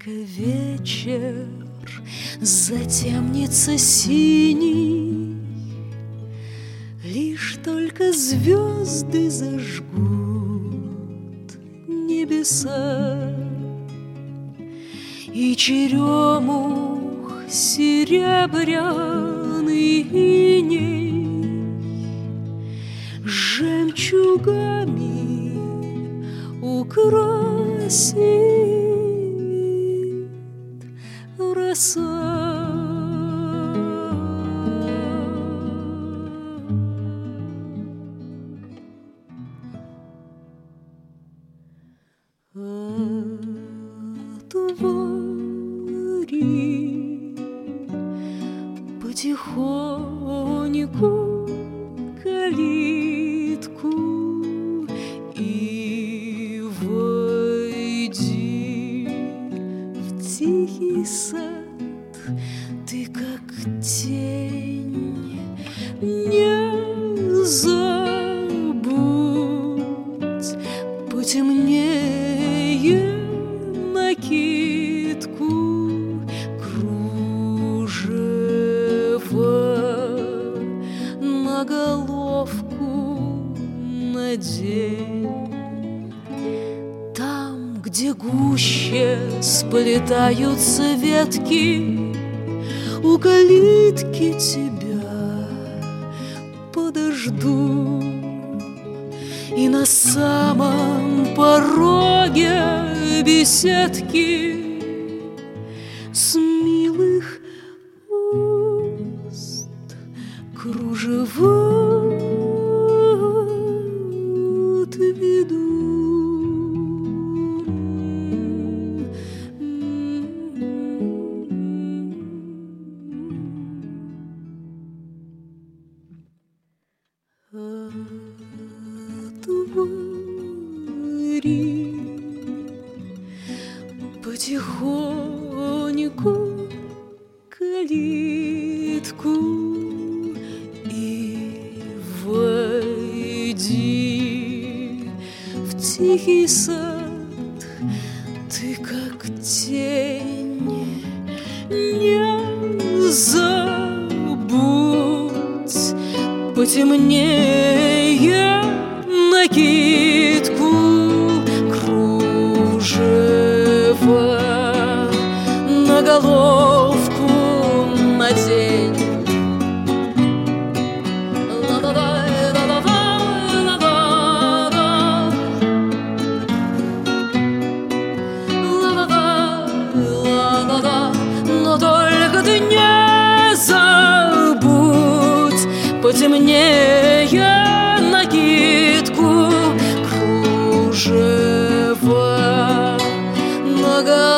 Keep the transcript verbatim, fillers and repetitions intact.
только вечер затемнится синий, лишь только звезды зажгут небеса, и черемух серебряный иней жемчугами украсит роса. Отвори потихоньку калитку и войди в тихий сад. Ты как тень, не забудь потемнее накидку, кружево на головку надень. Там, где гуще сплетаются ветки, у калитки тебя подожду, и на самом пороге беседки с милых уст кружево отведу. Отвори потихоньку калитку и войди в тихий сад. Ты как тень, не забудь потемнее накидку, кружево на головку надень. Но только ты не забудь потемнее накидку, кружево на головку